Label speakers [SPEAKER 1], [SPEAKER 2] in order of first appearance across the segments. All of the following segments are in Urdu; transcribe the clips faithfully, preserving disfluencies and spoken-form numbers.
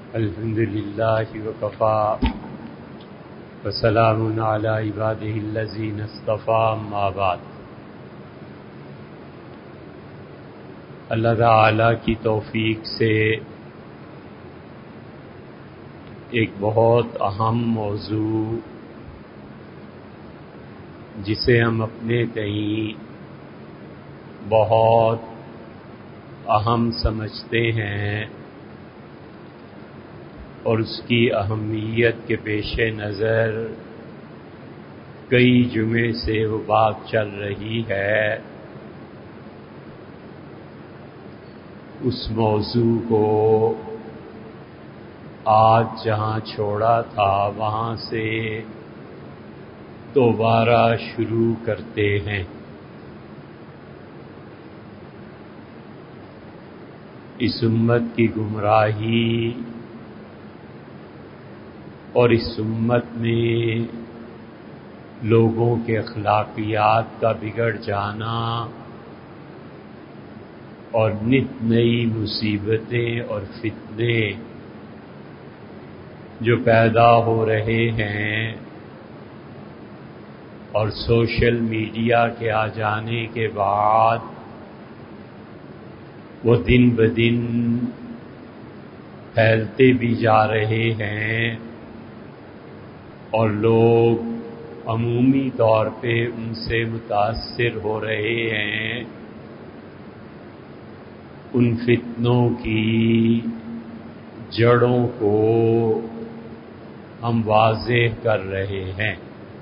[SPEAKER 1] الحمد للہ وکفی وسلام علی عبادہ الذین اصطفی اما بعد۔ اللہ تعالی کی توفیق سے ایک بہت اہم موضوع جسے ہم اپنے تئیں بہت اہم سمجھتے ہیں اور اس کی اہمیت کے پیش نظر کئی جمعے سے وہ بات چل رہی ہے، اس موضوع کو آج جہاں چھوڑا تھا وہاں سے دوبارہ شروع کرتے ہیں۔ اس امت کی گمراہی اور اس امت میں لوگوں کے اخلاقیات کا بگڑ جانا اور نت نئی مصیبتیں اور فتنے جو پیدا ہو رہے ہیں اور سوشل میڈیا کے آ جانے کے بعد وہ دن بدن پھیلتے بھی جا رہے ہیں اور لوگ عمومی طور پہ ان سے متاثر ہو رہے ہیں، ان فتنوں کی جڑوں کو ہم واضح کر رہے ہیں،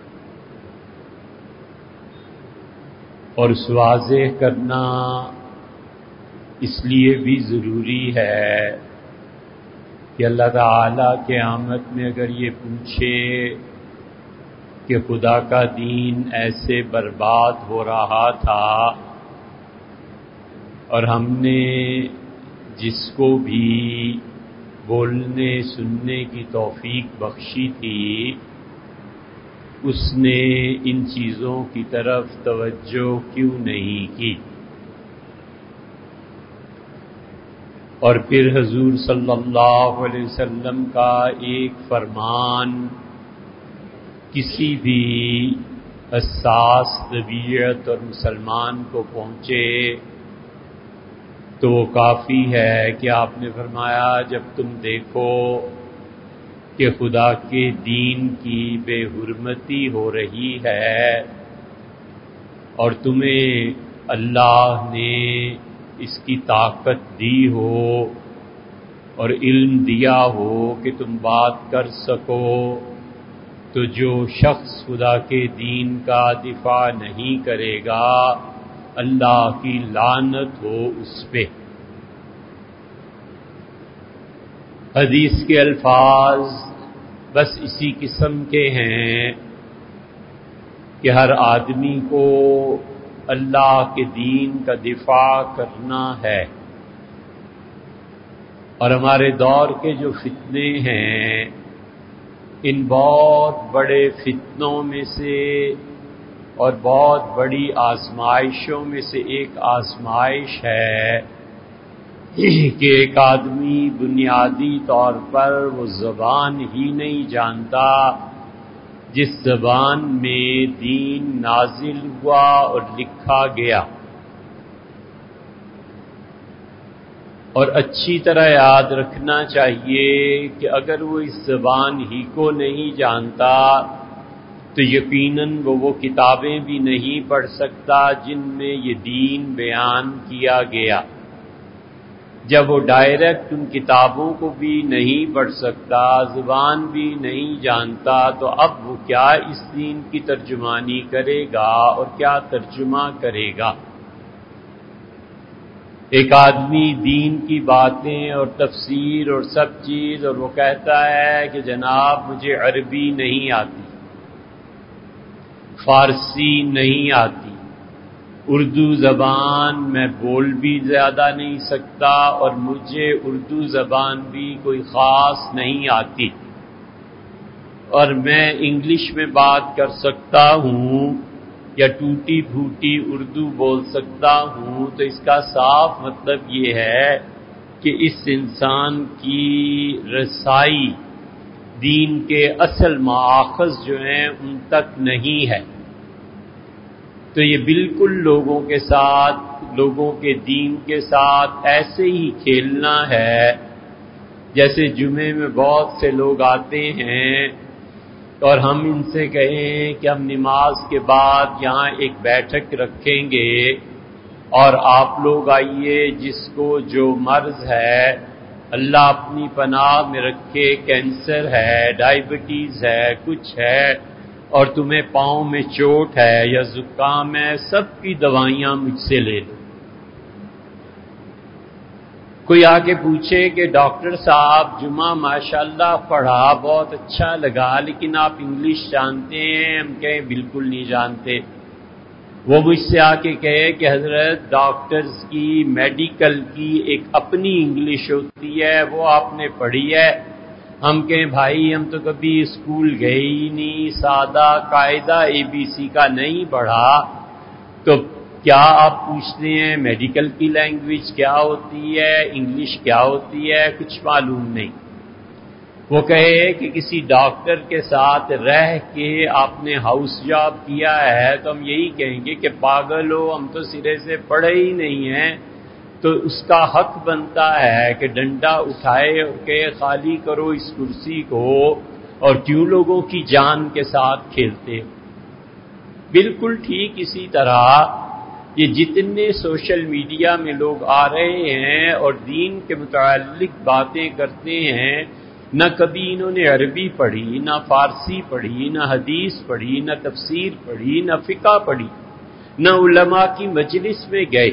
[SPEAKER 1] اور اس واضح کرنا اس لیے بھی ضروری ہے کہ اللہ تعالیٰ قیامت میں اگر یہ پوچھے کہ خدا کا دین ایسے برباد ہو رہا تھا اور ہم نے جس کو بھی بولنے سننے کی توفیق بخشی تھی اس نے ان چیزوں کی طرف توجہ کیوں نہیں کی؟ اور پھر حضور صلی اللہ علیہ وسلم کا ایک فرمان کسی بھی حساس طبیعت اور مسلمان کو پہنچے تو وہ کافی ہے کہ آپ نے فرمایا جب تم دیکھو کہ خدا کے دین کی بے حرمتی ہو رہی ہے اور تمہیں اللہ نے اس کی طاقت دی ہو اور علم دیا ہو کہ تم بات کر سکو، تو جو شخص خدا کے دین کا دفاع نہیں کرے گا اللہ کی لعنت ہو اس پہ۔ حدیث کے الفاظ بس اسی قسم کے ہیں کہ ہر آدمی کو اللہ کے دین کا دفاع کرنا ہے، اور ہمارے دور کے جو فتنے ہیں ان بہت بڑے فتنوں میں سے اور بہت بڑی آزمائشوں میں سے ایک آزمائش ہے کہ ایک آدمی بنیادی طور پر وہ زبان ہی نہیں جانتا جس زبان میں دین نازل ہوا اور لکھا گیا، اور اچھی طرح یاد رکھنا چاہیے کہ اگر وہ اس زبان ہی کو نہیں جانتا تو یقیناً وہ وہ کتابیں بھی نہیں پڑھ سکتا جن میں یہ دین بیان کیا گیا۔ جب وہ ڈائریکٹ ان کتابوں کو بھی نہیں پڑھ سکتا، زبان بھی نہیں جانتا، تو اب وہ کیا اس دین کی ترجمانی کرے گا اور کیا ترجمہ کرے گا؟ ایک آدمی دین کی باتیں اور تفسیر اور سب چیز، اور وہ کہتا ہے کہ جناب مجھے عربی نہیں آتی، فارسی نہیں آتی، اردو زبان میں بول بھی زیادہ نہیں سکتا اور مجھے اردو زبان بھی کوئی خاص نہیں آتی، اور میں انگلش میں بات کر سکتا ہوں یا ٹوٹی پھوٹی اردو بول سکتا ہوں، تو اس کا صاف مطلب یہ ہے کہ اس انسان کی رسائی دین کے اصل مآخذ جو ہیں ان تک نہیں ہے، تو یہ بالکل لوگوں کے ساتھ، لوگوں کے دین کے ساتھ ایسے ہی کھیلنا ہے جیسے جمعے میں بہت سے لوگ آتے ہیں اور ہم ان سے کہیں کہ ہم نماز کے بعد یہاں ایک بیٹھک رکھیں گے اور آپ لوگ آئیے، جس کو جو مرض ہے اللہ اپنی پناہ میں رکھے، کینسر ہے، ڈائبٹیز ہے، کچھ ہے، اور تمہیں پاؤں میں چوٹ ہے یا زکام ہے، سب کی دوائیاں مجھ سے لے لو۔ کوئی آ کے پوچھے کہ ڈاکٹر صاحب جمعہ ماشاءاللہ پڑھا، بہت اچھا لگا، لیکن آپ انگلش جانتے ہیں؟ ہم کہیں بالکل نہیں جانتے۔ وہ مجھ سے آ کے کہے کہ حضرت ڈاکٹرز کی، میڈیکل کی ایک اپنی انگلش ہوتی ہے، وہ آپ نے پڑھی ہے۔ ہم کہیں بھائی ہم تو کبھی اسکول گئے ہی نہیں، سادہ قاعدہ اے بی سی کا نہیں پڑھا، تو کیا آپ پوچھتے ہیں میڈیکل کی لینگویج کیا ہوتی ہے، انگلش کیا ہوتی ہے؟ کچھ معلوم نہیں۔ وہ کہے کہ کسی ڈاکٹر کے ساتھ رہ کے آپ نے ہاؤس جاب کیا ہے، تو ہم یہی کہیں گے کہ پاگل ہو، ہم تو سرے سے پڑھے ہی نہیں ہیں۔ تو اس کا حق بنتا ہے کہ ڈنڈا اٹھائے اور کہ خالی کرو اس کرسی کو، اور کیوں لوگوں کی جان کے ساتھ کھیلتے ہو۔ بالکل ٹھیک اسی طرح یہ جتنے سوشل میڈیا میں لوگ آ رہے ہیں اور دین کے متعلق باتیں کرتے ہیں، نہ کبھی انہوں نے عربی پڑھی، نہ فارسی پڑھی، نہ حدیث پڑھی، نہ تفسیر پڑھی، نہ فقہ پڑھی، نہ علماء کی مجلس میں گئے۔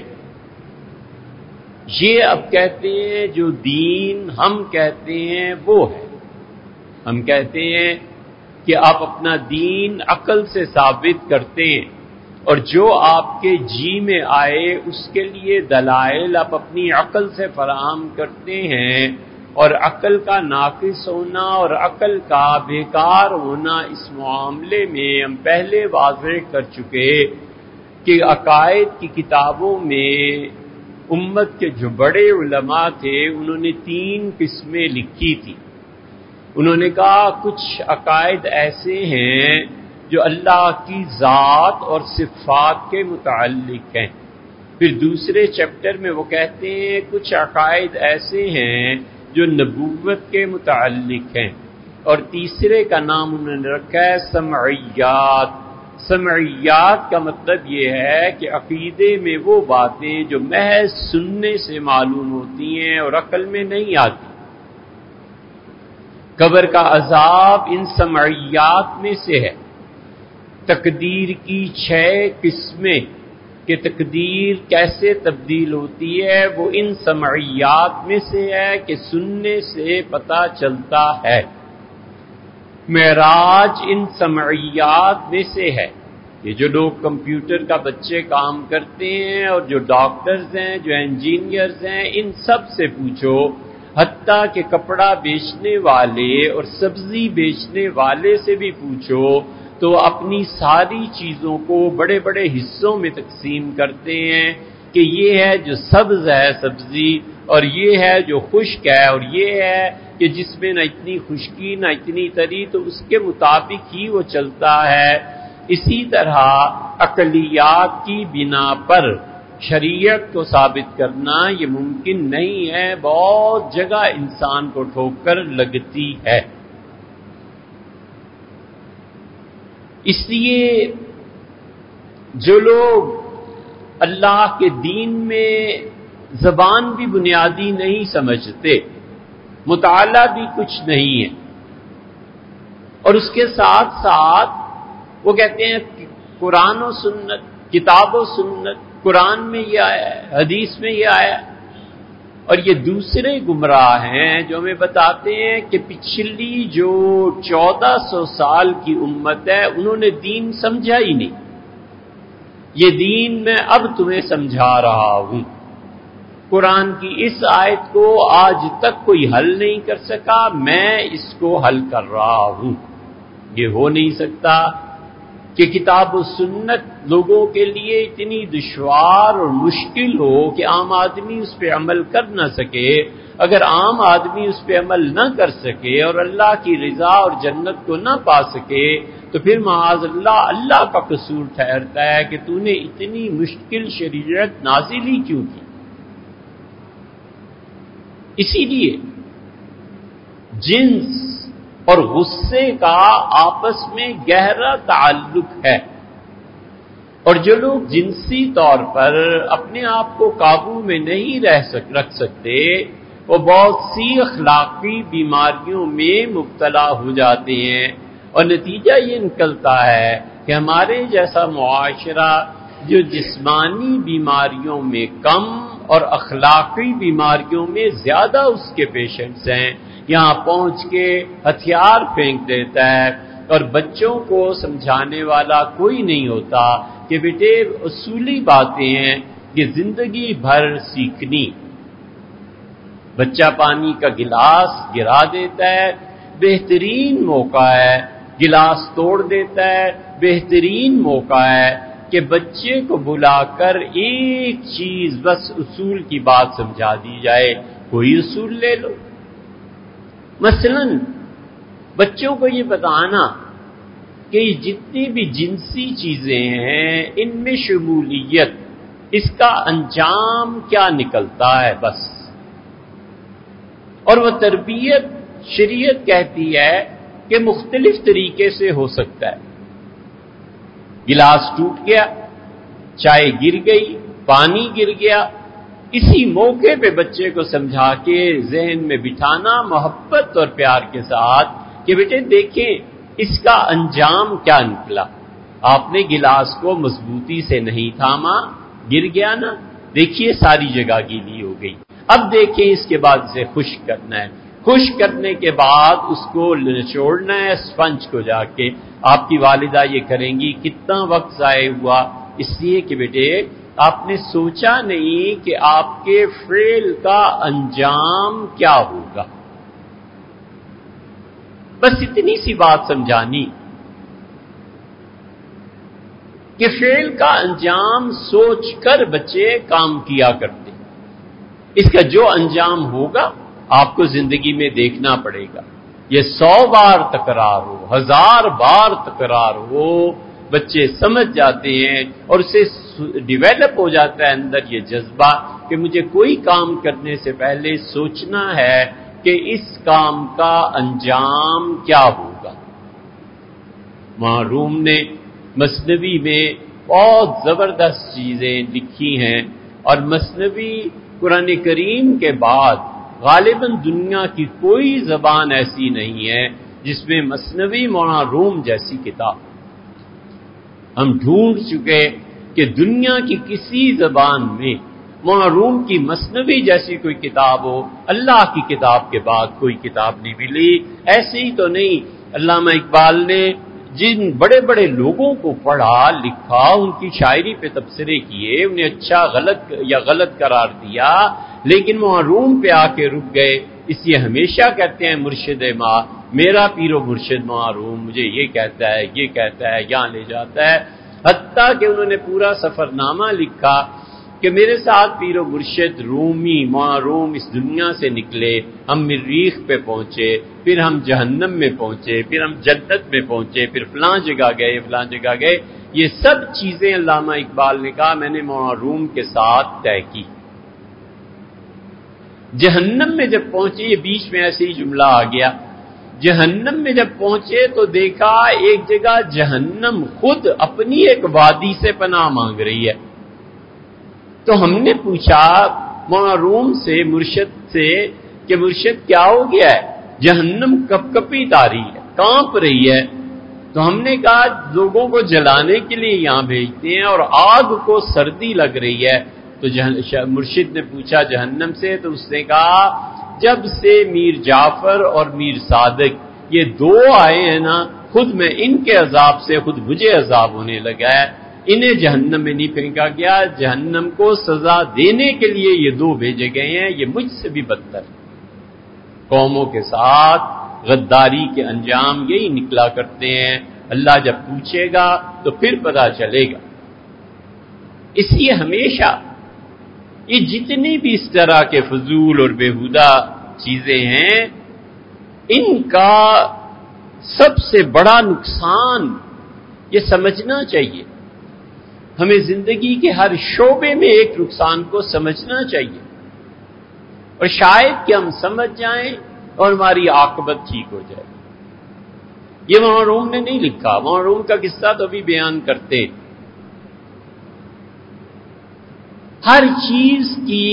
[SPEAKER 1] یہ اب کہتے ہیں جو دین ہم کہتے ہیں وہ ہے۔ ہم کہتے ہیں کہ آپ اپنا دین عقل سے ثابت کرتے ہیں، اور جو آپ کے جی میں آئے اس کے لیے دلائل آپ اپنی عقل سے فراہم کرتے ہیں، اور عقل کا ناقص ہونا اور عقل کا بیکار ہونا اس معاملے میں ہم پہلے واضح کر چکے کہ عقائد کی کتابوں میں امت کے جو بڑے علماء تھے انہوں نے تین قسمیں لکھی تھی۔ انہوں نے کہا کچھ عقائد ایسے ہیں جو اللہ کی ذات اور صفات کے متعلق ہیں، پھر دوسرے چیپٹر میں وہ کہتے ہیں کچھ عقائد ایسے ہیں جو نبوت کے متعلق ہیں، اور تیسرے کا نام انہوں نے رکھا ہے سمعیات۔ سمعیات کا مطلب یہ ہے کہ عقیدے میں وہ باتیں جو محض سننے سے معلوم ہوتی ہیں اور عقل میں نہیں آتی۔ قبر کا عذاب ان سمعیات میں سے ہے۔ تقدیر کی چھ قسمیں کہ تقدیر کیسے تبدیل ہوتی ہے وہ ان سمعیات میں سے ہے کہ سننے سے پتہ چلتا ہے۔ معراج ان سمعیات میں سے ہے۔ یہ جو لوگ کمپیوٹر کا بچے کام کرتے ہیں اور جو ڈاکٹرز ہیں، جو انجینئرز ہیں، ان سب سے پوچھو، حتیٰ کہ کپڑا بیچنے والے اور سبزی بیچنے والے سے بھی پوچھو، تو اپنی ساری چیزوں کو بڑے بڑے حصوں میں تقسیم کرتے ہیں کہ یہ ہے جو سبز ہے سبزی، اور یہ ہے جو خشک ہے، اور یہ ہے کہ جس میں نہ اتنی خشکی نہ اتنی تری، تو اس کے مطابق ہی وہ چلتا ہے۔ اسی طرح عقلیات کی بنا پر شریعت کو ثابت کرنا یہ ممکن نہیں ہے، بہت جگہ انسان کو ٹھوکر لگتی ہے۔ اس لیے جو لوگ اللہ کے دین میں زبان بھی بنیادی نہیں سمجھتے، مطالعہ بھی کچھ نہیں ہے، اور اس کے ساتھ ساتھ وہ کہتے ہیں قرآن و سنت، کتاب و سنت، قرآن میں یہ آیا ہے، حدیث میں یہ آیا ہے، اور یہ دوسرے گمراہ ہیں جو ہمیں بتاتے ہیں کہ پچھلی جو چودہ سو سال کی امت ہے انہوں نے دین سمجھا ہی نہیں۔ یہ دین میں اب تمہیں سمجھا رہا ہوں۔ قرآن کی اس آیت کو آج تک کوئی حل نہیں کر سکا، میں اس کو حل کر رہا ہوں۔ یہ ہو نہیں سکتا۔ کہ کتاب و سنت لوگوں کے لیے اتنی دشوار اور مشکل ہو کہ عام آدمی اس پہ عمل کر نہ سکے، اگر عام آدمی اس پہ عمل نہ کر سکے اور اللہ کی رضا اور جنت کو نہ پا سکے تو پھر معاذ اللہ اللہ کا قصور ٹھہرتا ہے کہ تو نے اتنی مشکل شریعت نازل ہی کیوں کی۔ اسی لیے جنس اور غصے کا آپس میں گہرا تعلق ہے، اور جو لوگ جنسی طور پر اپنے آپ کو قابو میں نہیں رہ سک رکھ سکتے وہ بہت سی اخلاقی بیماریوں میں مبتلا ہو جاتے ہیں، اور نتیجہ یہ نکلتا ہے کہ ہمارے جیسا معاشرہ جو جسمانی بیماریوں میں کم اور اخلاقی بیماریوں میں زیادہ اس کے پیشنٹس ہیں، یہاں پہنچ کے ہتھیار پھینک دیتا ہے، اور بچوں کو سمجھانے والا کوئی نہیں ہوتا کہ بیٹے اصولی باتیں ہیں کہ زندگی بھر سیکھنی۔ بچہ پانی کا گلاس گرا دیتا ہے، بہترین موقع ہے، گلاس توڑ دیتا ہے، بہترین موقع ہے کہ بچے کو بلا کر ایک چیز بس اصول کی بات سمجھا دی جائے، کوئی اصول لے لو۔ مثلا بچوں کو یہ بتانا کہ جتنی بھی جنسی چیزیں ہیں ان میں شمولیت، اس کا انجام کیا نکلتا ہے بس، اور وہ تربیت شریعت کہتی ہے کہ مختلف طریقے سے ہو سکتا ہے۔ گلاس ٹوٹ گیا، چائے گر گئی، پانی گر گیا، اسی موقع پہ بچے کو سمجھا کے ذہن میں بٹھانا محبت اور پیار کے ساتھ کہ بیٹے دیکھیں اس کا انجام کیا نکلا، آپ نے گلاس کو مضبوطی سے نہیں تھاما، گر گیا نا، دیکھیے ساری جگہ گیلی ہو گئی، اب دیکھیں اس کے بعد اسے خشک کرنا ہے، خشک کرنے کے بعد اس کو نچوڑنا ہے اسپنج کو جا کے۔ آپ کی والدہ یہ کریں گی، کتنا وقت ضائع ہوا، اس لیے کہ بیٹے آپ نے سوچا نہیں کہ آپ کے فعل کا انجام کیا ہوگا، بس اتنی سی بات سمجھانی کہ فعل کا انجام سوچ کر بچے کام کیا کرتے، اس کا جو انجام ہوگا آپ کو زندگی میں دیکھنا پڑے گا، یہ سو بار تکرار ہو، ہزار بار تکرار ہو، بچے سمجھ جاتے ہیں اور اسے ڈیویلپ ہو جاتا ہے اندر یہ جذبہ کہ مجھے کوئی کام کرنے سے پہلے سوچنا ہے کہ اس کام کا انجام کیا ہوگا۔ وہاں روم نے مثنوی میں بہت زبردست چیزیں لکھی ہیں، اور مثنوی قرآن کریم کے بعد غالباً دنیا کی کوئی زبان ایسی نہیں ہے جس میں مثنوی مولانا روم جیسی کتاب، ہم ڈھونڈ چکے کہ دنیا کی کسی زبان میں مولانا روم کی مثنوی جیسی کوئی کتاب ہو، اللہ کی کتاب کے بعد کوئی کتاب نہیں ملی۔ ایسے ہی تو نہیں، علامہ اقبال نے جن بڑے بڑے لوگوں کو پڑھا لکھا، ان کی شاعری پہ تبصرے کیے، انہیں اچھا غلط یا غلط قرار دیا، لیکن وہ روم پہ آ کے رک گئے۔ اس لیے ہمیشہ کہتے ہیں مرشد ماں، میرا پیر و مرشد ماں روم مجھے یہ کہتا ہے، یہ کہتا ہے، یہاں لے جاتا ہے، حتیٰ کہ انہوں نے پورا سفر نامہ لکھا کہ میرے ساتھ پیر و مرشد رومی ماں روم اس دنیا سے نکلے، ہم مریخ پہ پہنچے، پھر ہم جہنم میں پہنچے، پھر ہم جنت میں پہنچے، پھر فلاں جگہ گئے، فلاں جگہ گئے، یہ سب چیزیں علامہ اقبال نے کہا میں نے مولانا روم کے ساتھ طے کی۔ جہنم میں جب پہنچے، یہ بیچ میں ایسے ہی جملہ آ گیا، جہنم میں جب پہنچے تو دیکھا ایک جگہ جہنم خود اپنی ایک وادی سے پناہ مانگ رہی ہے۔ تو ہم نے پوچھا مولانا روم سے، مرشد سے، کہ مرشد کیا ہو گیا ہے، جہنم کپ کپی تاری ہے، کانپ رہی ہے۔ تو ہم نے کہا لوگوں کو جلانے کے لیے یہاں بھیجتے ہیں اور آگ کو سردی لگ رہی ہے۔ تو مرشد نے پوچھا جہنم سے، تو اس نے کہا جب سے میر جعفر اور میر صادق یہ دو آئے ہیں نا، خود میں ان کے عذاب سے خود مجھے عذاب ہونے لگا ہے، انہیں جہنم میں نہیں پھینکا گیا، جہنم کو سزا دینے کے لیے یہ دو بھیجے گئے ہیں، یہ مجھ سے بھی بدتر۔ قوموں کے ساتھ غداری کے انجام یہی نکلا کرتے ہیں، اللہ جب پوچھے گا تو پھر پتہ چلے گا۔ اس لیے ہمیشہ یہ جتنی بھی اس طرح کے فضول اور بیہودہ چیزیں ہیں، ان کا سب سے بڑا نقصان یہ سمجھنا چاہیے، ہمیں زندگی کے ہر شعبے میں ایک نقصان کو سمجھنا چاہیے، اور شاید کہ ہم سمجھ جائیں اور ہماری عاقبت ٹھیک ہو جائے۔ یہ مولانا روم نے نہیں لکھا، مولانا روم کا قصہ تو ابھی بیان کرتے۔ ہر چیز کی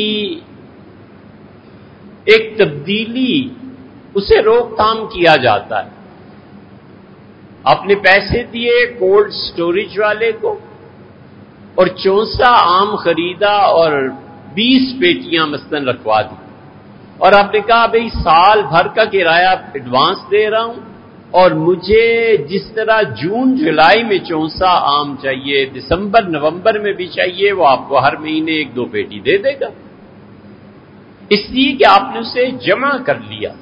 [SPEAKER 1] ایک تبدیلی، اسے روک تھام کیا جاتا ہے۔ آپ نے پیسے دیے کولڈ سٹوریج والے کو اور چونسا آم خریدا اور بیس پیٹیاں مثلاً رکھوا دی، اور آپ نے کہا بھئی سال بھر کا کرایہ ایڈوانس دے رہا ہوں، اور مجھے جس طرح جون جولائی میں چونسا آم چاہیے، دسمبر نومبر میں بھی چاہیے، وہ آپ کو ہر مہینے ایک دو پیٹی دے دے گا، اس لیے کہ آپ نے اسے جمع کر لیا۔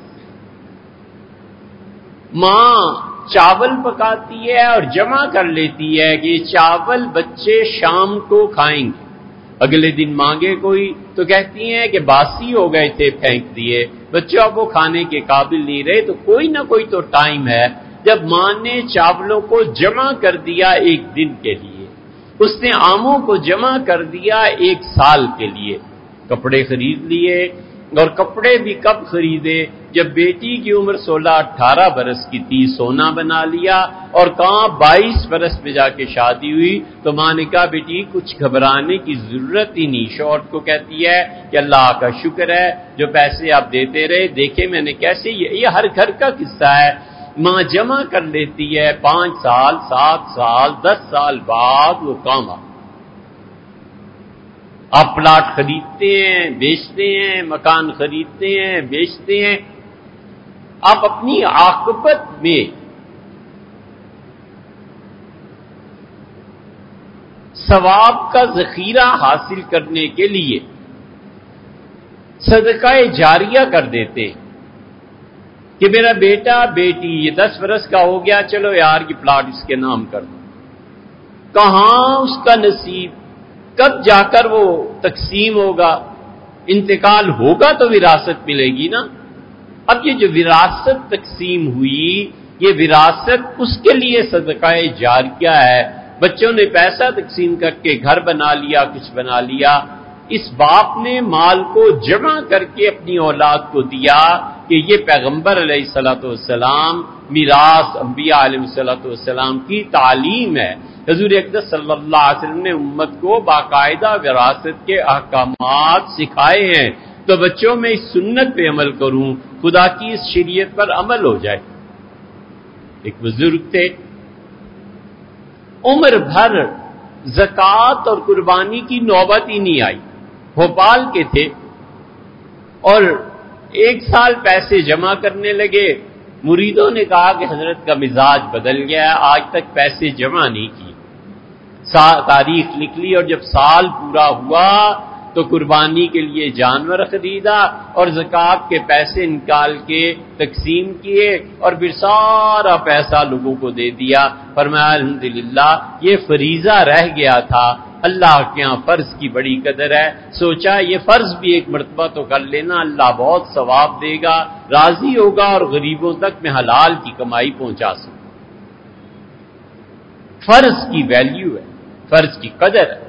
[SPEAKER 1] ماں چاول پکاتی ہے اور جمع کر لیتی ہے کہ یہ چاول بچے شام کو کھائیں گے، اگلے دن مانگے کوئی تو کہتی ہیں کہ باسی ہو گئے تھے، پھینک دیے، بچوں اب وہ کھانے کے قابل نہیں رہے۔ تو کوئی نہ کوئی تو ٹائم ہے جب ماں نے چاولوں کو جمع کر دیا ایک دن کے لیے، اس نے آموں کو جمع کر دیا ایک سال کے لیے، کپڑے خرید لیے، اور کپڑے بھی کب خریدے؟ جب بیٹی کی عمر سولہ اٹھارہ برس کی تھی، سونا بنا لیا، اور کہاں بائیس برس میں جا کے شادی ہوئی تو ماں نے کہا بیٹی کچھ گھبرانے کی ضرورت ہی نہیں۔ شوہر کو کہتی ہے کہ اللہ کا شکر ہے جو پیسے آپ دیتے رہے، دیکھے میں نے کیسے، یہ ہر گھر کا قصہ ہے۔ ماں جمع کر لیتی ہے، پانچ سال سات سال دس سال بعد وہ کام آ آپ پلاٹ خریدتے ہیں بیچتے ہیں، مکان خریدتے ہیں بیچتے ہیں، آپ اپنی عاقبت میں ثواب کا ذخیرہ حاصل کرنے کے لیے صدقہ جاریہ کر دیتے ہیں کہ میرا بیٹا بیٹی یہ دس برس کا ہو گیا، چلو یار یہ پلاٹ اس کے نام کر دو۔ کہاں اس کا نصیب، کب جا کر وہ تقسیم ہوگا؟ انتقال ہوگا تو وراثت ملے گی نا۔ اب یہ جو وراثت تقسیم ہوئی، یہ وراثت اس کے لیے صدقہ جاریہ ہے۔ بچوں نے پیسہ تقسیم کر کے گھر بنا لیا، کچھ بنا لیا، اس باپ نے مال کو جمع کر کے اپنی اولاد کو دیا کہ یہ پیغمبر علیہ الصلوۃ والسلام میراث انبیاء علیہ الصلوۃ والسلام کی تعلیم ہے۔ حضور اقدس صلی اللہ علیہ وسلم نے امت کو باقاعدہ وراثت کے احکامات سکھائے ہیں، تو بچوں میں اس سنت پہ عمل کروں، خدا کی اس شریعت پر عمل ہو جائے۔ ایک بزرگ تھے، عمر بھر زکوٰۃ اور قربانی کی نوبت ہی نہیں آئی، بھوپال کے تھے، اور ایک سال پیسے جمع کرنے لگے، مریدوں نے کہا کہ حضرت کا مزاج بدل گیا ہے، آج تک پیسے جمع نہیں کیے۔ تاریخ نکلی اور جب سال پورا ہوا تو قربانی کے لیے جانور خریدا اور زکوٰۃ کے پیسے نکال کے تقسیم کیے، اور پھر سارا پیسہ لوگوں کو دے دیا۔ فرمایا الحمدللہ یہ فریضہ رہ گیا تھا، اللہ کے یہاں فرض کی بڑی قدر ہے، سوچا یہ فرض بھی ایک مرتبہ تو کر لینا، اللہ بہت ثواب دے گا، راضی ہوگا، اور غریبوں تک میں حلال کی کمائی پہنچا سکوں۔ فرض کی ویلیو ہے، فرض کی قدر ہے،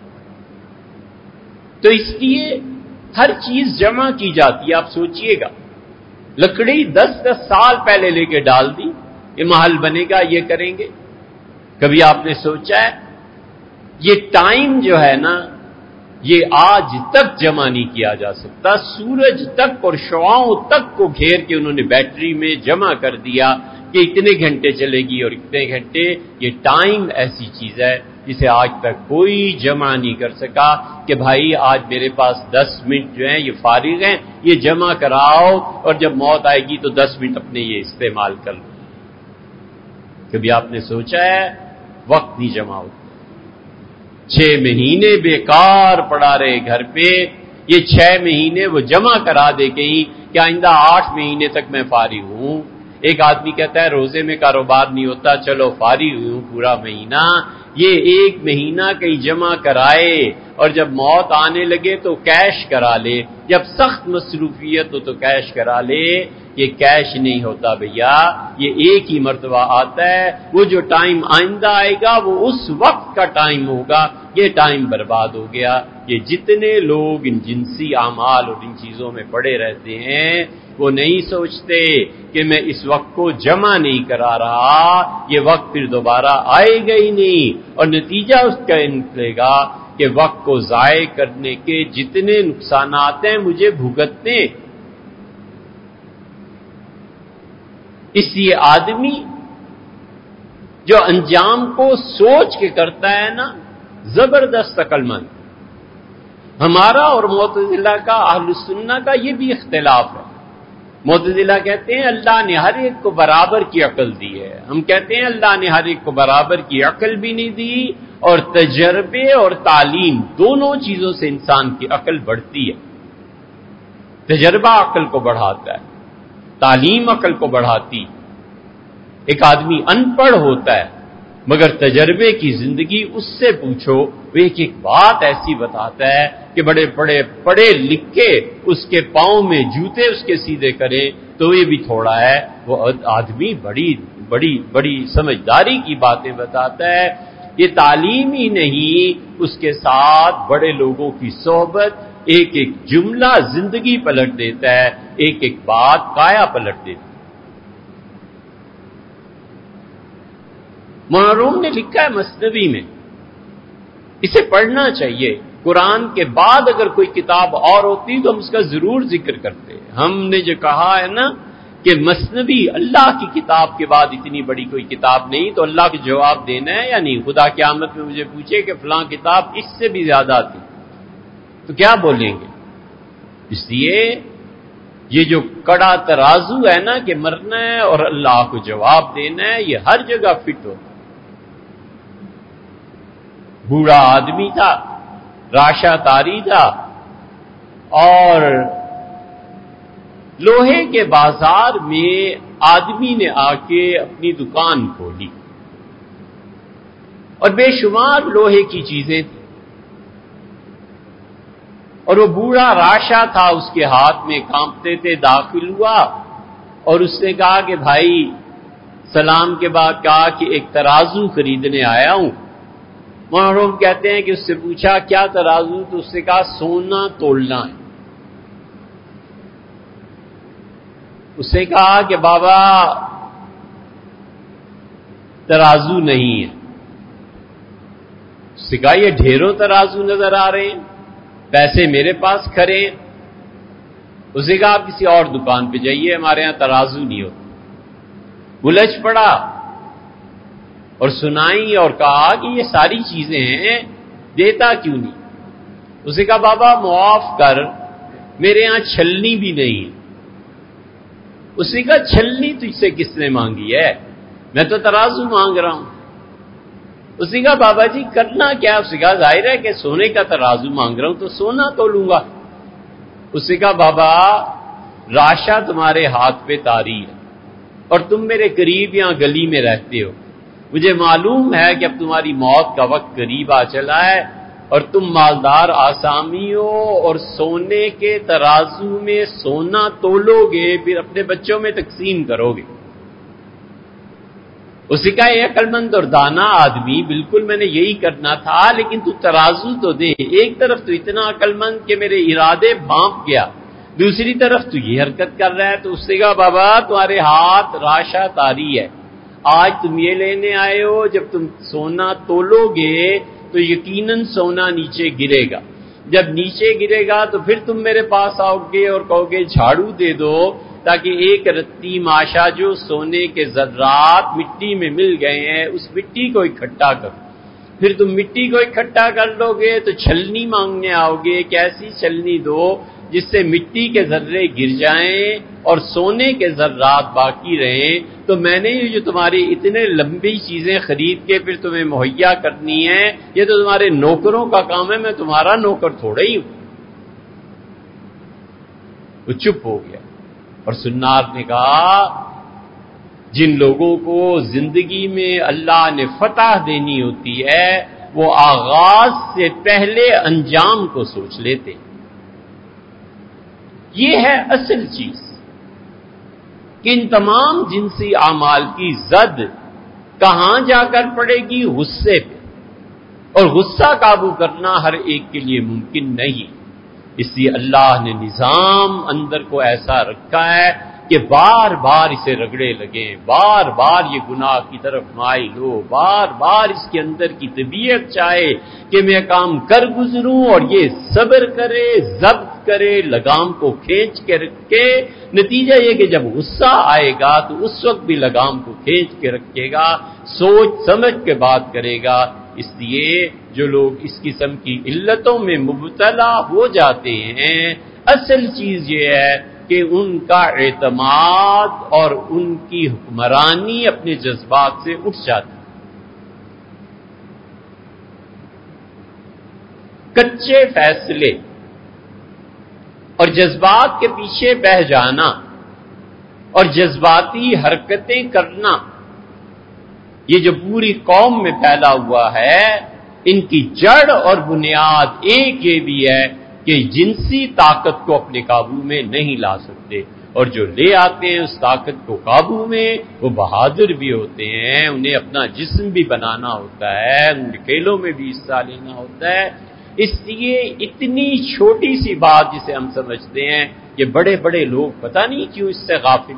[SPEAKER 1] تو اس لیے ہر چیز جمع کی جاتی ہے۔ آپ سوچئے گا، لکڑی دس دس سال پہلے لے کے ڈال دی، یہ محل بنے گا، یہ کریں گے، کبھی آپ نے سوچا ہے یہ ٹائم جو ہے نا، یہ آج تک جمع نہیں کیا جا سکتا، سورج تک اور شعاؤں تک کو گھیر کے انہوں نے بیٹری میں جمع کر دیا کہ اتنے گھنٹے چلے گی اور اتنے گھنٹے۔ یہ ٹائم ایسی چیز ہے جسے آج تک کوئی جمع نہیں کر سکا کہ بھائی آج میرے پاس دس منٹ جو ہیں یہ فارغ ہیں، یہ جمع کراؤ، اور جب موت آئے گی تو دس منٹ اپنے یہ استعمال کر لو۔ کبھی آپ نے سوچا ہے وقت نہیں جمع ہوتا، چھ مہینے بیکار پڑا رہے گھر پہ، یہ چھ مہینے وہ جمع کرا دے گئی کہ آئندہ آٹھ مہینے تک میں فارغ ہوں۔ ایک آدمی کہتا ہے روزے میں کاروبار نہیں ہوتا، چلو فارغ ہوں پورا مہینہ، یہ ایک مہینہ کہیں جمع کرائے اور جب موت آنے لگے تو کیش کرا لے، جب سخت مصروفیت ہو تو کیش کرا لے۔ یہ کیش نہیں ہوتا بھیا، یہ ایک ہی مرتبہ آتا ہے، وہ جو ٹائم آئندہ آئے گا وہ اس وقت کا ٹائم ہوگا، یہ ٹائم برباد ہو گیا۔ یہ جتنے لوگ ان جنسی اعمال اور ان چیزوں میں پڑے رہتے ہیں وہ نہیں سوچتے کہ میں اس وقت کو جمع نہیں کرا رہا، یہ وقت پھر دوبارہ آئے گا ہی نہیں، اور نتیجہ اس کا نکلے گا کہ وقت کو ضائع کرنے کے جتنے نقصانات ہیں مجھے بھگتنے۔ اس لیے آدمی جو انجام کو سوچ کے کرتا ہے نا، زبردست عقل مند۔ ہمارا اور معتزلہ کا، اہل سنہ کا یہ بھی اختلاف ہے۔ معتزلہ کہتے ہیں اللہ نے ہر ایک کو برابر کی عقل دی ہے، ہم کہتے ہیں اللہ نے ہر ایک کو برابر کی عقل بھی نہیں دی، اور تجربے اور تعلیم دونوں چیزوں سے انسان کی عقل بڑھتی ہے۔ تجربہ عقل کو بڑھاتا ہے، تعلیم عقل کو بڑھاتی۔ ایک آدمی ان پڑھ ہوتا ہے مگر تجربے کی زندگی اس سے پوچھو، وہ ایک ایک بات ایسی بتاتا ہے کہ بڑے بڑے پڑھے لکھے اس کے پاؤں میں جوتے اس کے سیدھے کریں تو یہ بھی تھوڑا ہے۔ وہ آدمی بڑی بڑی بڑی سمجھداری کی باتیں بتاتا ہے۔ یہ تعلیم ہی نہیں، اس کے ساتھ بڑے لوگوں کی صحبت ایک ایک جملہ زندگی پلٹ دیتا ہے، ایک ایک بات کایا پلٹ دیتا ہے۔ مولانا روم نے لکھا ہے مثنوی میں، اسے پڑھنا چاہیے۔ قرآن کے بعد اگر کوئی کتاب اور ہوتی تو ہم اس کا ضرور ذکر کرتے۔ ہم نے جو کہا ہے نا کہ مثنوی اللہ کی کتاب کے بعد اتنی بڑی کوئی کتاب نہیں، تو اللہ کو جواب دینا ہے یا نہیں؟ خدا قیامت میں مجھے پوچھے کہ فلاں کتاب اس سے بھی زیادہ تھی تو کیا بولیں گے؟ اس لیے یہ جو کڑا ترازو ہے نا کہ مرنا ہے اور اللہ کو جواب دینا ہے، یہ ہر جگہ فٹ ہو۔ بوڑھا آدمی تھا، راشا تاری تھا، اور لوہے کے بازار میں آدمی نے آ کے اپنی دکان کھولی اور بے شمار لوہے کی چیزیں تھیں، اور وہ بوڑھا راشا تھا، اس کے ہاتھ میں کانپتے تھے، داخل ہوا اور اس نے کہا کہ بھائی، سلام کے بعد کہا کہ ایک ترازو خریدنے آیا ہوں۔ محروم کہتے ہیں کہ اس سے پوچھا کیا ترازو؟ تو اس نے کہا سونا تولنا ہے۔ اس نے کہا کہ بابا ترازو نہیں ہے۔ اس نے کہا یہ ڈھیروں ترازو نظر آ رہے ہیں، پیسے میرے پاس کھڑے ہیں۔ اس نے کہا آپ کسی اور دکان پہ جائیے، ہمارے ہاں ترازو نہیں ہوتا۔ الجھ پڑا اور سنائی اور کہا کہ یہ ساری چیزیں ہیں، دیتا کیوں نہیں؟ اس نے کہا بابا معاف کر، میرے ہاں چھلنی بھی نہیں ہے۔ اس نے کہا چھلنی تجھ سے کس نے مانگی ہے؟ میں تو ترازو مانگ رہا ہوں۔ اس نے کہا بابا جی کرنا کیا؟ اس نے کہا ظاہر ہے کہ سونے کا ترازو مانگ رہا ہوں تو سونا تو لوں گا۔ اس نے کہا بابا راشا تمہارے ہاتھ پہ طاری ہے اور تم میرے قریب یہاں گلی میں رہتے ہو، مجھے معلوم ہے کہ اب تمہاری موت کا وقت قریب آ چلا ہے اور تم مالدار آسامی ہو اور سونے کے ترازو میں سونا تولو گے، پھر اپنے بچوں میں تقسیم کرو گے۔ اسی کا یہ عقل مند اور دانا آدمی، بالکل میں نے یہی کرنا تھا، لیکن تو ترازو تو دے۔ ایک طرف تو اتنا عقل مند کہ میرے ارادے بھانپ گیا، دوسری طرف تو یہ حرکت کر رہا ہے۔ تو اس سے کہا بابا تمہارے ہاتھ راشا طاری ہے، آج تم یہ لینے آئے ہو، جب تم سونا تولو گے تو یقیناً سونا نیچے گرے گا، جب نیچے گرے گا تو پھر تم میرے پاس آؤ گے اور کہو گے جھاڑو دے دو تاکہ ایک رتی ماشا جو سونے کے ذرات مٹی میں مل گئے ہیں اس مٹی کو اکٹھا کرو۔ پھر تم مٹی کو اکٹھا کر لو گے تو چھلنی مانگنے آؤ گے کہ ایسی چھلنی دو جس سے مٹی کے ذرے گر جائیں اور سونے کے ذرات باقی رہیں۔ تو میں نے یہ جو تمہاری اتنے لمبی چیزیں خرید کے پھر تمہیں مہیا کرنی ہے، یہ تو تمہارے نوکروں کا کام ہے، میں تمہارا نوکر تھوڑا ہی ہوں۔ وہ چپ ہو گیا اور سنار نے کہا جن لوگوں کو زندگی میں اللہ نے فتح دینی ہوتی ہے وہ آغاز سے پہلے انجام کو سوچ لیتے. یہ ہے اصل چیز کہ ان تمام جنسی اعمال کی زد کہاں جا کر پڑے گی؟ غصے پہ. اور غصہ قابو کرنا ہر ایک کے لیے ممکن نہیں. اس لیے اللہ نے نظام اندر کو ایسا رکھا ہے کہ بار بار اسے رگڑے لگیں، بار بار یہ گناہ کی طرف مائل ہو، بار بار اس کے اندر کی طبیعت چاہے کہ میں کام کر گزروں، اور یہ صبر کرے، ضبط کرے، لگام کو کھینچ کے رکھے. نتیجہ یہ کہ جب غصہ آئے گا تو اس وقت بھی لگام کو کھینچ کے رکھے گا، سوچ سمجھ کے بات کرے گا. اس لیے جو لوگ اس قسم کی علتوں میں مبتلا ہو جاتے ہیں، اصل چیز یہ ہے کہ ان کا اعتماد اور ان کی حکمرانی اپنے جذبات سے اٹھ جاتی. کچے فیصلے اور جذبات کے پیچھے بہہ جانا اور جذباتی حرکتیں کرنا، یہ جو پوری قوم میں پھیلا ہوا ہے، ان کی جڑ اور بنیاد ایک یہ بھی ہے کہ جنسی طاقت کو اپنے قابو میں نہیں لا سکتے، اور جو لے آتے ہیں اس طاقت کو قابو میں وہ بہادر بھی ہوتے ہیں. انہیں اپنا جسم بھی بنانا ہوتا ہے، ان کھیلوں میں بھی حصہ لینا ہوتا ہے. اس لیے اتنی چھوٹی سی بات جسے ہم سمجھتے ہیں، یہ بڑے بڑے لوگ پتہ نہیں کیوں اس سے غافل.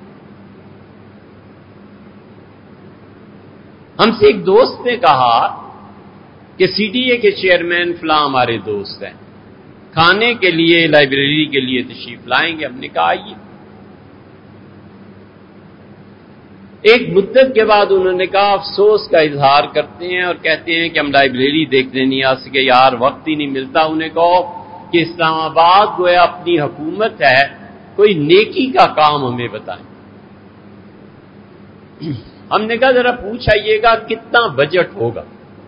[SPEAKER 1] ہم سے ایک دوست نے کہا کہ سی ڈی اے کے چیئرمین فلاں ہمارے دوست ہیں، کھانے کے لیے لائبریری کے لیے تشریف لائیں گے. ہم نے کہا آئیے. ایک مدت کے بعد انہوں نے کہا افسوس کا اظہار کرتے ہیں اور کہتے ہیں کہ ہم لائبریری دیکھنے نہیں آ سکے، یار وقت ہی نہیں ملتا. انہیں کہو کہ اسلام آباد گویا اپنی حکومت ہے، کوئی نیکی کا کام ہمیں بتائیں. ہم نے کہا ذرا پوچھ آئیے گا کتنا بجٹ ہوگا.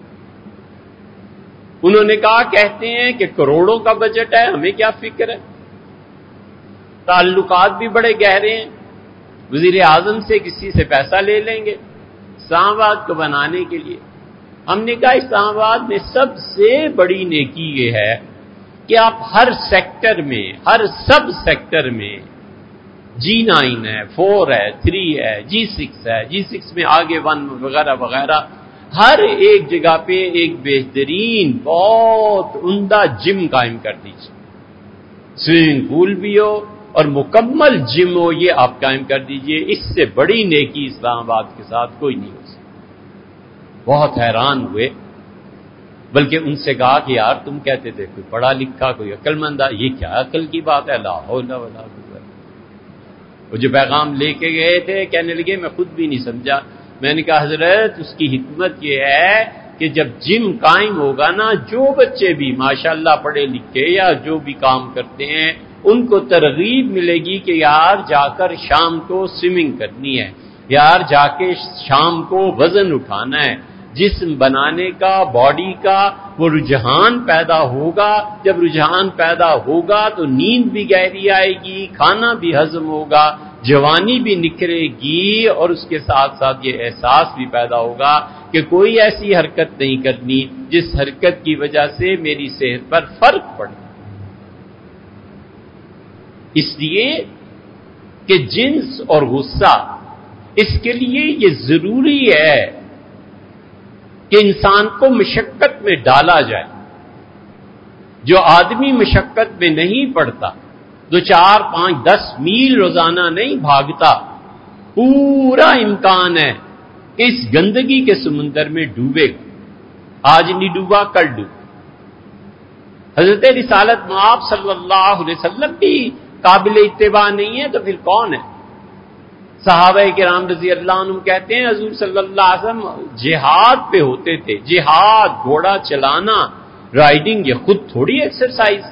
[SPEAKER 1] انہوں نے کہا کہتے ہیں کہ کروڑوں کا بجٹ ہے، ہمیں کیا فکر ہے. تعلقات بھی بڑے گہرے ہیں، وزیر اعظم سے کسی سے پیسہ لے لیں گے اسلام آباد کو بنانے کے لیے. ہم نے کہا اسلام آباد میں سب سے بڑی نیکی یہ ہے کہ آپ ہر سیکٹر میں، ہر سب سیکٹر میں، جی نائن ہے، فور ہے، تھری ہے، جی سکس ہے، جی سکس میں آگے ون وغیرہ وغیرہ، ہر ایک جگہ پہ ایک بہترین بہت عمدہ جم قائم کر دیجیے. سوئمنگ پول بھی ہو اور مکمل جم ہو، یہ آپ قائم کر دیجئے. اس سے بڑی نیکی اسلام آباد کے ساتھ کوئی نہیں ہو سکتی. بہت حیران ہوئے، بلکہ ان سے کہا کہ یار تم کہتے تھے کوئی پڑھا لکھا، کوئی عقل مند ہے، یہ کیا عقل کی بات ہے؟ لا حول ولا قوت. وہ جو پیغام لے کے گئے تھے کہنے لگے میں خود بھی نہیں سمجھا. میں نے کہا حضرت اس کی حکمت یہ ہے کہ جب جم قائم ہوگا نا، جو بچے بھی ماشاءاللہ پڑھے لکھے یا جو بھی کام کرتے ہیں ان کو ترغیب ملے گی کہ یار جا کر شام کو سوئمنگ کرنی ہے، یار جا کے شام کو وزن اٹھانا ہے. جسم بنانے کا، باڈی کا وہ رجحان پیدا ہوگا. جب رجحان پیدا ہوگا تو نیند بھی گہری آئے گی، کھانا بھی ہضم ہوگا، جوانی بھی نکھرے گی، اور اس کے ساتھ ساتھ یہ احساس بھی پیدا ہوگا کہ کوئی ایسی حرکت نہیں کرنی جس حرکت کی وجہ سے میری صحت پر فرق پڑے. اس لیے کہ جنس اور غصہ، اس کے لیے یہ ضروری ہے کہ انسان کو مشقت میں ڈالا جائے. جو آدمی مشقت میں نہیں پڑتا، جو چار پانچ دس میل روزانہ نہیں بھاگتا، پورا امکان ہے کہ اس گندگی کے سمندر میں ڈوبے گا. آج نہیں ڈوبا کل ڈوبا. حضرت رسالت مآب صلی اللہ علیہ وسلم بھی قابل اتباع نہیں ہے تو پھر کون ہے؟ صحابہ کرام رضی اللہ عنہ کہتے ہیں حضور صلی اللہ علیہ وسلم جہاد پہ ہوتے تھے. جہاد، گھوڑا چلانا، رائڈنگ، یہ خود تھوڑی ایکسرسائز.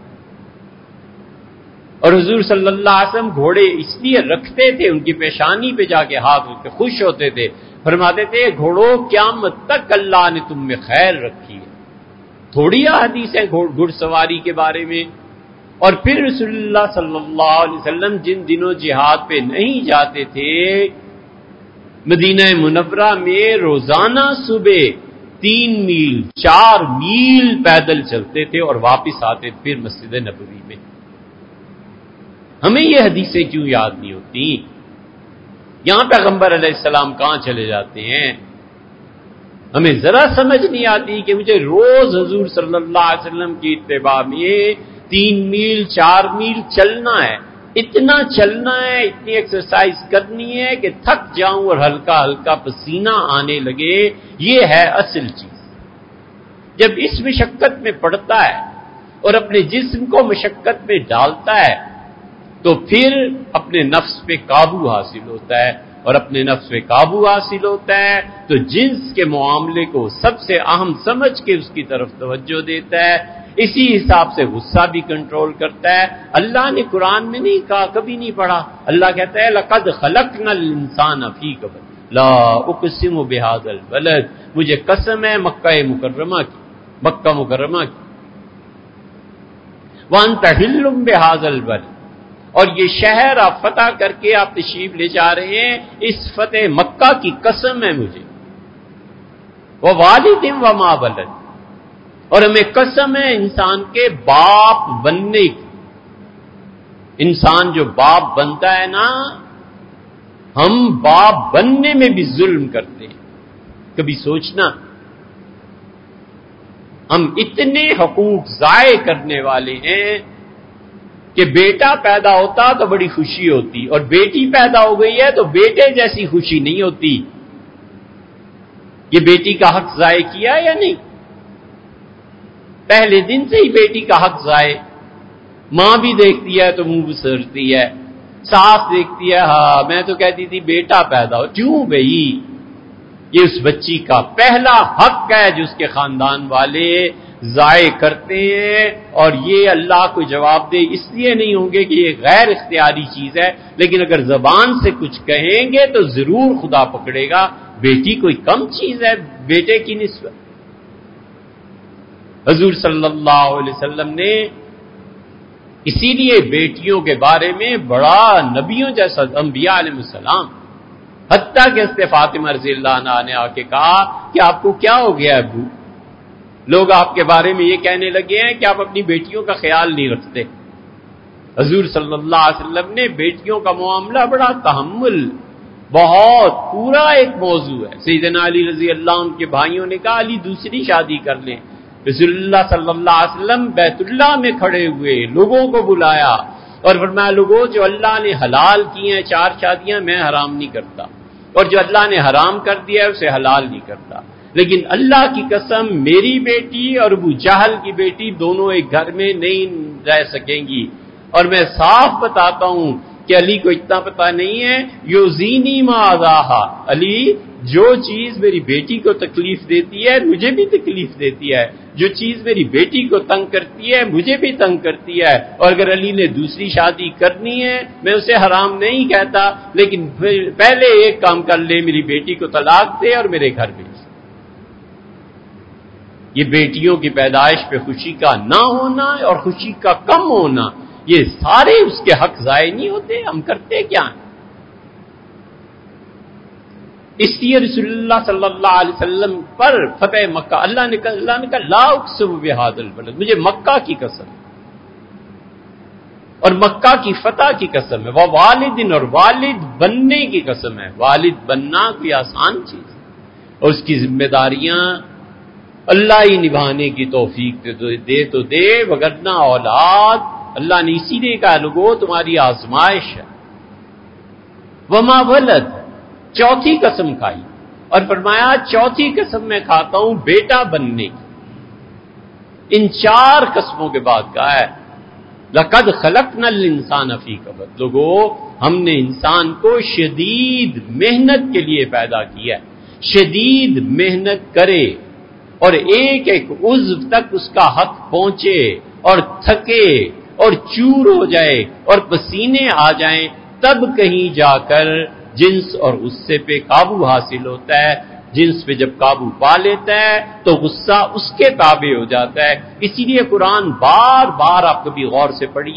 [SPEAKER 1] اور حضور صلی اللہ علیہ وسلم گھوڑے اس لیے رکھتے تھے، ان کی پیشانی پہ جا کے ہاتھ رکھ کے خوش ہوتے تھے، فرماتے تھے گھوڑوں قیامت تک اللہ نے تم میں خیر رکھی ہے. تھوڑی حدیث ہے گھڑ سواری کے بارے میں. اور پھر رسول اللہ صلی اللہ علیہ وسلم جن دنوں جہاد پہ نہیں جاتے تھے مدینہ منورہ میں روزانہ صبح تین میل چار میل پیدل چلتے تھے اور واپس آتے پھر مسجد نبوی میں. ہمیں یہ حدیثیں کیوں یاد نہیں ہوتی؟ یہاں پیغمبر علیہ السلام کہاں چلے جاتے ہیں؟ ہمیں ذرا سمجھ نہیں آتی کہ مجھے روز حضور صلی اللہ علیہ وسلم کی اتباع میں تین میل چار میل چلنا ہے، اتنا چلنا ہے، اتنی ایکسرسائز کرنی ہے کہ تھک جاؤں اور ہلکا ہلکا پسینہ آنے لگے. یہ ہے اصل چیز. جب اس مشقت میں پڑتا ہے اور اپنے جسم کو مشقت میں ڈالتا ہے تو پھر اپنے نفس پہ قابو حاصل ہوتا ہے، اور اپنے نفس پہ قابو حاصل ہوتا ہے تو جنس کے معاملے کو سب سے اہم سمجھ کے اس کی طرف توجہ دیتا ہے. اسی حساب سے غصہ بھی کنٹرول کرتا ہے. اللہ نے قرآن میں نہیں کہا، کبھی نہیں پڑھا. اللہ کہتا ہے لَقَدْ خَلَقْنَا الْإِنسَانَ فِي كَبَدٍ لَا أُقْسِمُ بِهَذَا الْبَلَدِ. مجھے قسم ہے مکہ مکرمہ کی، مکہ مکرمہ کی. وَأَنْتَ حِلٌّ بِهَذَا الْبَلَدِ. اور یہ شہر آپ فتح کر کے آپ تشریف لے جا رہے ہیں، اس فتح مکہ کی قسم ہے مجھے. وَوَالِدٍ وَمَا وَلَدَ. اور ہمیں قسم ہے انسان کے باپ بننے کی. انسان جو باپ بنتا ہے نا، ہم باپ بننے میں بھی ظلم کرتے ہیں. کبھی سوچنا، ہم اتنے حقوق ضائع کرنے والے ہیں کہ بیٹا پیدا ہوتا تو بڑی خوشی ہوتی، اور بیٹی پیدا ہو گئی ہے تو بیٹے جیسی خوشی نہیں ہوتی. یہ بیٹی کا حق ضائع کیا یا نہیں؟ پہلے دن سے ہی بیٹی کا حق ضائع. ماں بھی دیکھتی ہے تو منہ بسرتی ہے، ساس دیکھتی ہے، ہاں میں تو کہتی تھی بیٹا پیدا ہو. کیوں بھئی؟ یہ اس بچی کا پہلا حق ہے جو اس کے خاندان والے ضائع کرتے ہیں، اور یہ اللہ کو جواب دے اس لیے نہیں ہوں گے کہ یہ غیر اختیاری چیز ہے، لیکن اگر زبان سے کچھ کہیں گے تو ضرور خدا پکڑے گا. بیٹی کوئی کم چیز ہے بیٹے کی نسبت؟ حضور صلی اللہ علیہ وسلم نے اسی لیے بیٹیوں کے بارے میں بڑا نبیوں جیسا انبیاء علیہ السلام، حتیٰ کہ حضرت فاطمہ رضی اللہ عنہا نے آ کے کہا کہ آپ کو کیا ہو گیا ابو؟ لوگ آپ کے بارے میں یہ کہنے لگے ہیں کہ آپ اپنی بیٹیوں کا خیال نہیں رکھتے. حضور صلی اللہ علیہ وسلم نے بیٹیوں کا معاملہ بڑا تحمل، بہت پورا ایک موضوع ہے. سیدنا علی رضی اللہ عنہ کے بھائیوں نے کہا علی دوسری شادی کر لیں. رسول اللہ صلی اللہ علیہ وسلم بیت اللہ میں کھڑے ہوئے، لوگوں کو بلایا اور فرمایا لوگوں جو اللہ نے حلال کی ہیں چار شادیاں میں حرام نہیں کرتا، اور جو اللہ نے حرام کر دیا ہے اسے حلال نہیں کرتا. لیکن اللہ کی قسم میری بیٹی اور ابو جہل کی بیٹی دونوں ایک گھر میں نہیں رہ سکیں گی. اور میں صاف بتاتا ہوں کہ علی کو اتنا پتہ نہیں ہے، یوزینی ما اذاہا، علی جو چیز میری بیٹی کو تکلیف دیتی ہے مجھے بھی تکلیف دیتی ہے، جو چیز میری بیٹی کو تنگ کرتی ہے مجھے بھی تنگ کرتی ہے. اور اگر علی نے دوسری شادی کرنی ہے میں اسے حرام نہیں کہتا، لیکن پہلے ایک کام کر لے، میری بیٹی کو طلاق دے اور میرے گھر بھیج. یہ بیٹیوں کی پیدائش پہ خوشی کا نہ ہونا اور خوشی کا کم ہونا، یہ سارے اس کے حق ضائع نہیں ہوتے. ہم کرتے کیا ہیں؟ اس لیے رسول اللہ صلی اللہ علیہ وسلم پر فتح مکہ اللہ نے کہا اللہ نے کہا لا اقسم بہذا البلد، مجھے مکہ کی قسم اور مکہ کی فتح کی قسم ہے. وہ والد اور والد بننے کی قسم ہے. والد بننا کوئی آسان چیز ہے، اور اس کی ذمہ داریاں اللہ ہی نبھانے کی توفیق دے تو دے، وگرنہ اولاد اللہ نے اسی لیے کہا لوگوں تمہاری آزمائش ہے. وما ولد، چوتھی قسم کھائی اور فرمایا چوتھی قسم میں کھاتا ہوں بیٹا بننے کی. ان چار قسموں کے بعد کہا ہے لقد خلقنا الانسان فی کبد. لوگوں ہم نے انسان کو شدید محنت کے لیے پیدا کیا ہے. شدید محنت کرے اور ایک ایک عضو تک اس کا حق پہنچے اور تھکے اور چور ہو جائے اور پسینے آ جائیں، تب کہیں جا کر جنس اور غصے پہ قابو حاصل ہوتا ہے. جنس پہ جب قابو پا لیتا ہے تو غصہ اس کے تابع ہو جاتا ہے. اسی لیے قرآن بار بار آپ کبھی غور سے پڑھیے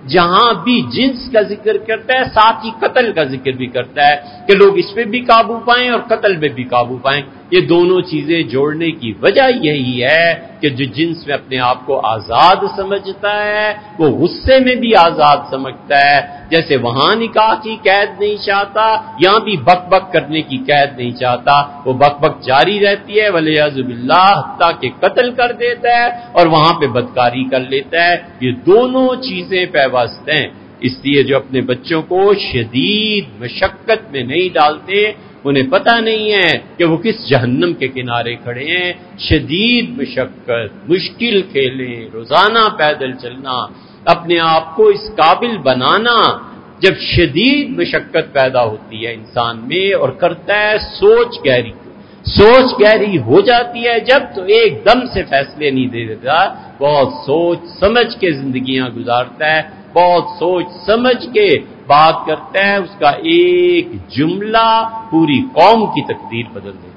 [SPEAKER 1] جہاں بھی جنس کا ذکر کرتا ہے ساتھ ہی قتل کا ذکر بھی کرتا ہے کہ لوگ اس پہ بھی قابو پائیں اور قتل پہ بھی قابو پائیں۔ یہ دونوں چیزیں جوڑنے کی وجہ یہی ہے کہ جو جنس میں اپنے آپ کو آزاد سمجھتا ہے وہ غصے میں بھی آزاد سمجھتا ہے، جیسے وہاں نکاح کی قید نہیں چاہتا یہاں بھی بک بک کرنے کی قید نہیں چاہتا، وہ بک بک جاری رہتی ہے ولیعذ باللہ حتیٰ کہ قتل کر دیتا ہے اور وہاں پہ بدکاری کر لیتا ہے۔ یہ دونوں چیزیں پیوست ہیں، اس لیے جو اپنے بچوں کو شدید مشقت میں نہیں ڈالتے انہیں پتہ نہیں ہے کہ وہ کس جہنم کے کنارے کھڑے ہیں۔ شدید مشقت، مشکل کھیلیں، روزانہ پیدل چلنا، اپنے آپ کو اس قابل بنانا، جب شدید مشقت پیدا ہوتی ہے انسان میں اور کرتا ہے سوچ گہری، سوچ گہری ہو جاتی ہے جب تو ایک دم سے فیصلے نہیں دے دیتا، بہت سوچ سمجھ کے زندگیاں گزارتا ہے، بہت سوچ سمجھ کے بات کرتا ہے، اس کا ایک جملہ پوری قوم کی تقدیر بدل دیتا ہے۔